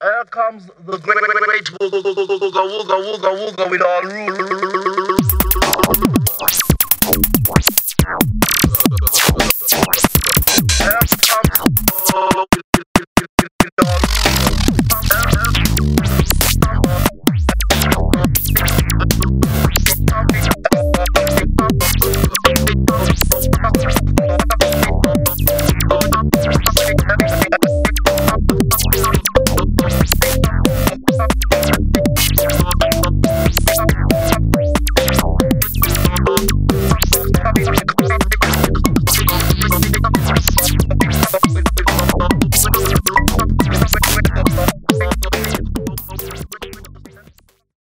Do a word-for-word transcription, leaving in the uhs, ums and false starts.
Here comes the great, great wooga wooga wooga wooga wooga with all rules. Here comes